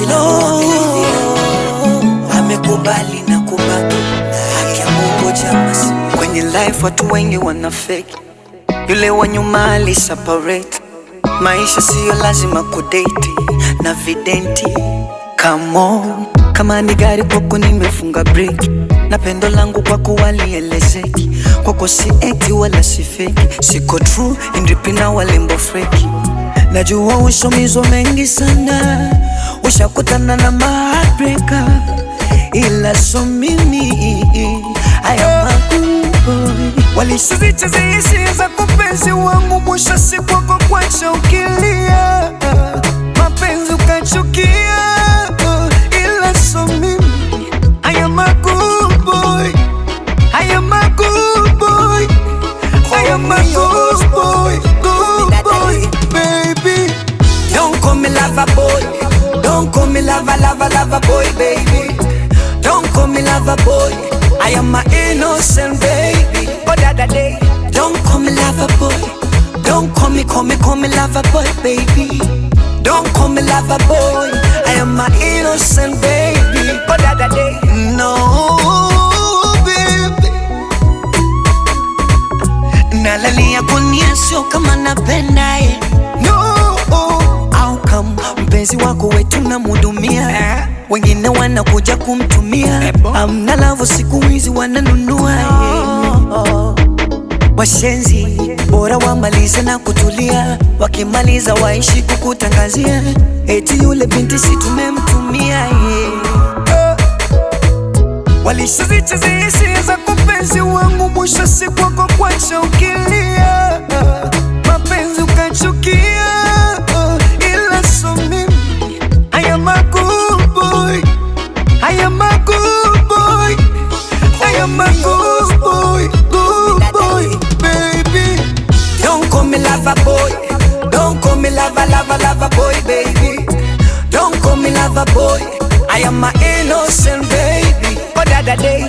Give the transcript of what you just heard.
no, amekubali na kubaki akiamua jamasi. Kwenye life watu wengi wana fake, yule wa nyuma ali separate. Maisha siyo lazima kudate na videnti. Come on, kama ni gari kwako nimefunga break, na pendo langu kwako walielezeki. Kwako si eti wala si fake, siko true indipina walembo freki. Najua ushomizo mengi sana, ushakutana na heartbreaker, ila so mimi I am a good boy. Walishazicheza hisia za kupenzi wangu, mwisho siku kwa kuacha ukilia, mapenzi ukachukia, ila so mimi I am a good boy. I am a good boy. I am a good boy. Good boy, baby. Don't call me lover boy. Don't call me lover boy, baby. Don't call me lover boy. I am my innocent baby. But the other day, don't call me lover boy. Don't call me lover boy, baby. Don't call me lover boy. I am my innocent baby. But the other day, no, baby. Nalalia kunia sio kama napenda ye. No, how come mpenzi wako wetu na mudumia, wengine wanakuja kumtumia. Amna love siku hizi wananunua washenzi, bora wamalize na kutulia. Wakimaliza waishi kukutangazia eti yule binti si tumemtumia. Walishazicheza hisia za kupenzi wangu, mwisho siku kwa kuacha ukilia, mapenzi ukachukia, ila so mimi I am a good boy. I am a good boy. I am a good boy. Good boy, baby. Don't call me lover boy. Don't call me lover boy, baby. Don't call me lover boy. I am my innocent baby. But the other day,